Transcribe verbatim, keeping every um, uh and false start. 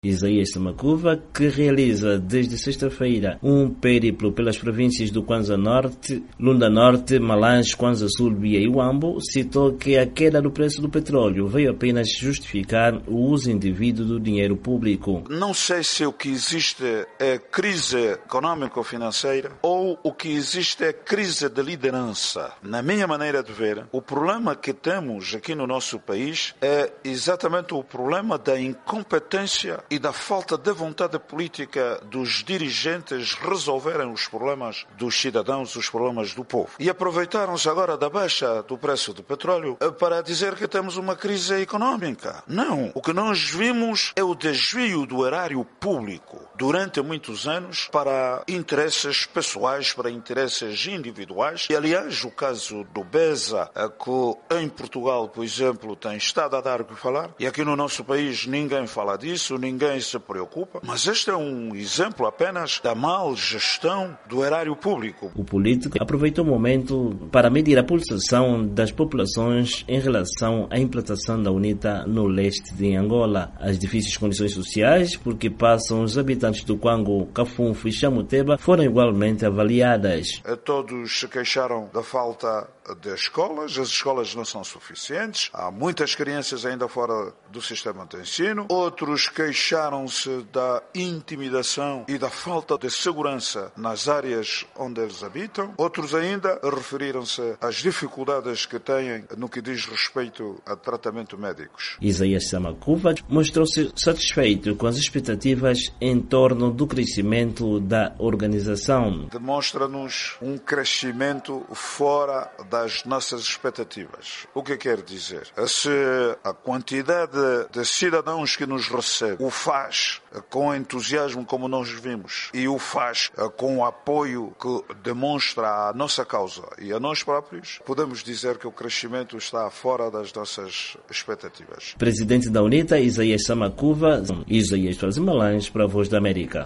Isaías Samakuva, que realiza desde sexta-feira um périplo pelas províncias do Kwanza Norte, Lunda Norte, Malange, Kwanza Sul, Bia e Huambo, citou que a queda do preço do petróleo veio apenas justificar o uso indevido do dinheiro público. Não sei se o que existe é crise econômico-financeira ou o que existe é crise de liderança. Na minha maneira de ver, o problema que temos aqui no nosso país é exatamente o problema da incompetência e da falta de vontade política dos dirigentes resolverem os problemas dos cidadãos, os problemas do povo. E aproveitaram-se agora da baixa do preço do petróleo para dizer que temos uma crise econômica. Não. O que nós vimos é o desvio do erário público durante muitos anos para interesses pessoais, para interesses individuais. E, aliás, o caso do BESA, que em Portugal, por exemplo, tem estado a dar o que falar, e aqui no nosso país ninguém fala disso, ninguém se preocupa, mas este é um exemplo apenas da mal gestão do erário público. O político aproveitou o momento para medir a pulsação das populações em relação à implantação da UNITA no leste de Angola. As difíceis condições sociais por que passam os habitantes do Kwango, Kafunfo e Chamuteba foram igualmente avaliadas. Todos se queixaram da falta de escolas, as escolas não são suficientes, há muitas crianças ainda fora do sistema de ensino, outros queixaram-se da intimidação e da falta de segurança nas áreas onde eles habitam, outros ainda referiram-se às dificuldades que têm no que diz respeito a tratamento médicos. Isaías Samakuva mostrou-se satisfeito com as expectativas em torno do crescimento da organização. Demonstra-nos um crescimento fora das nossas expectativas. O que quer dizer? Se a quantidade de cidadãos que nos recebe o faz com entusiasmo como nós vimos e o faz com o apoio que demonstra a nossa causa e a nós próprios, podemos dizer que o crescimento está fora das nossas expectativas. Presidente da UNITA, Isaías Samakuva, Isaías Malange, para a Voz da América.